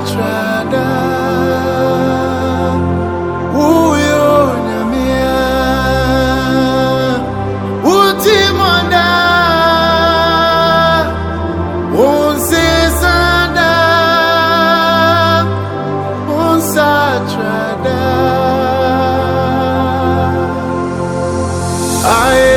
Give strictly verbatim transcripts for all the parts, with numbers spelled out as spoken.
Satrada Uyo Nyamia Utimanda Unsisada Unsatrada Aye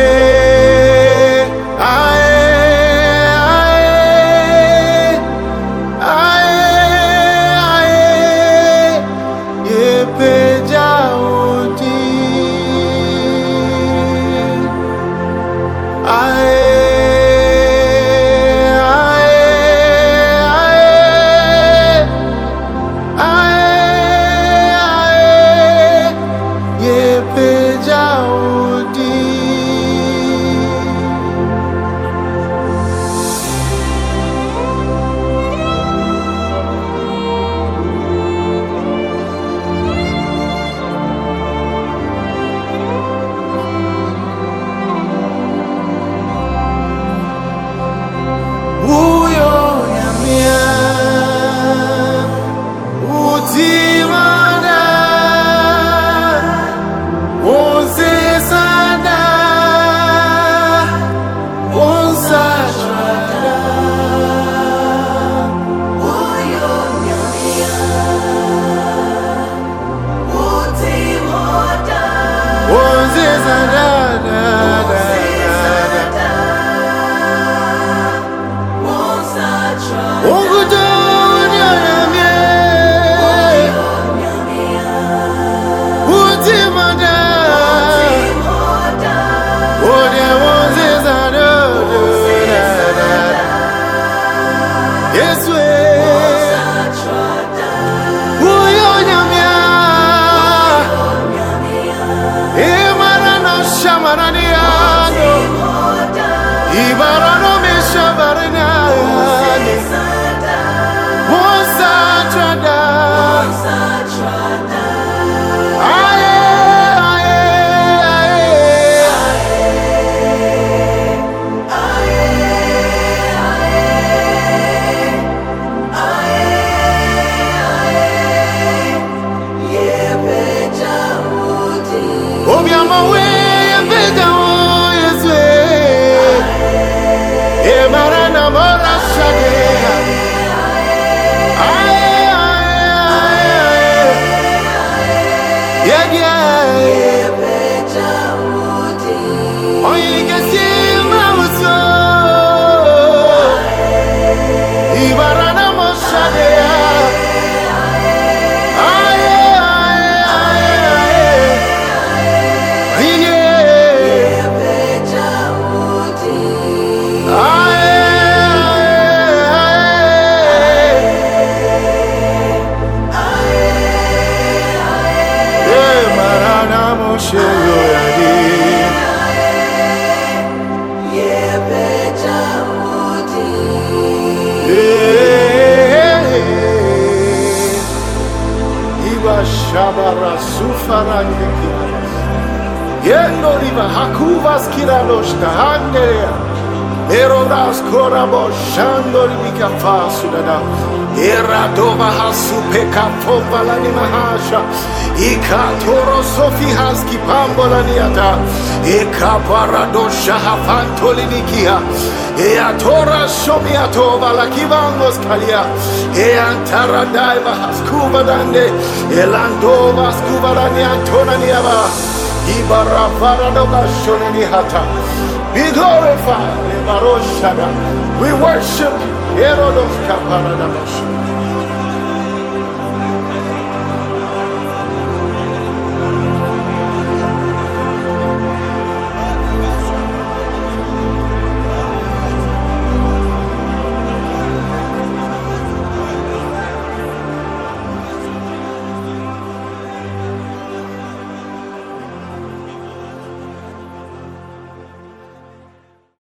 Shabara sufara kikiras Yendo riva hakuvas kirados tahanderea Erodas korabo shandori bikafa sudada Eradova hasupeka pompala ni mahasha Ika toro sofi haski pambola niata Eka paradosha hafantoli nikia Ea tora shomiatova la kivangos kalia Ea antara daiva haskuva dande Elandova skuva dani antona niava Ibara paradoga shoneni hata Be glorified, we worship you. Erodos kaparadamosh.